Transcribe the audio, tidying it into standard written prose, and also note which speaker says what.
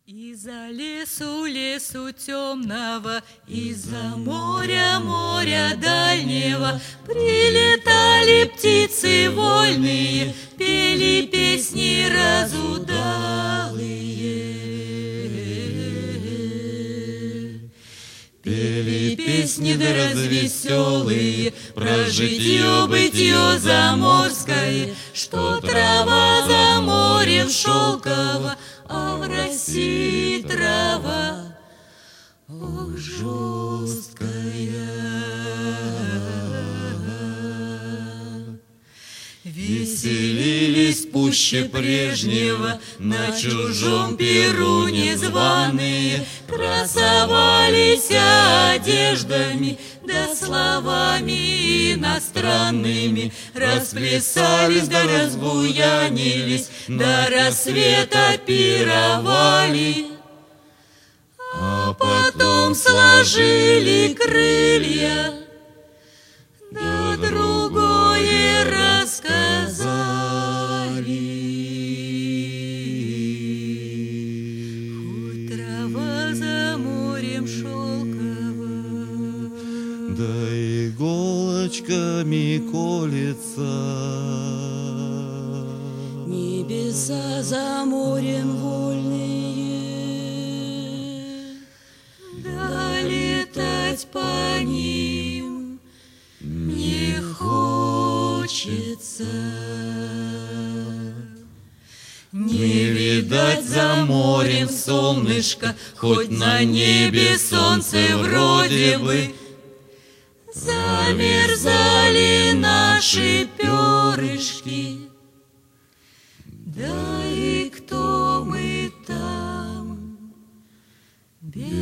Speaker 1: Из-за лесу темного, из-за моря дальнего прилетали птицы вольные, пели песни разудалые. Пели песни да развеселые про житье-бытье заморское, что трава за морем шелкова, а в России трава, ох, жесткая. Веселились пуще прежнего на чужом перу незваные, красовались одеждами да словами иностранными, расплясались да разбуянились, до рассвета пировали, а потом сложили крылья, да другое рассказали. Хоть трава за морем шелкова,
Speaker 2: да иголочками колется,
Speaker 1: небеса за морем вольные, да летать по ним не хочется. Не видать за морем солнышко, хоть на небе солнце вроде бы. Замерзали наши перышки, да и кто мы там без